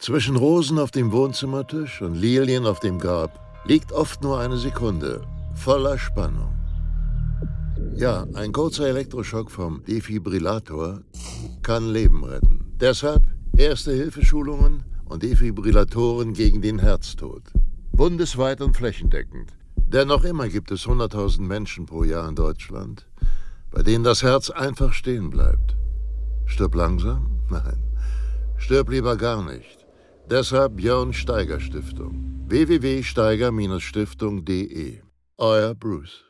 Zwischen Rosen auf dem Wohnzimmertisch und Lilien auf dem Grab liegt oft nur eine Sekunde, voller Spannung. Ja, ein kurzer Elektroschock vom Defibrillator kann Leben retten. Deshalb Erste-Hilfe-Schulungen und Defibrillatoren gegen den Herztod. Bundesweit und flächendeckend. Denn noch immer gibt es 100.000 Menschen pro Jahr in Deutschland, bei denen das Herz einfach stehen bleibt. Stirb langsam? Nein. Stirb lieber gar nicht. Deshalb Björn Steiger Stiftung. www.steiger-stiftung.de. Euer Bruce.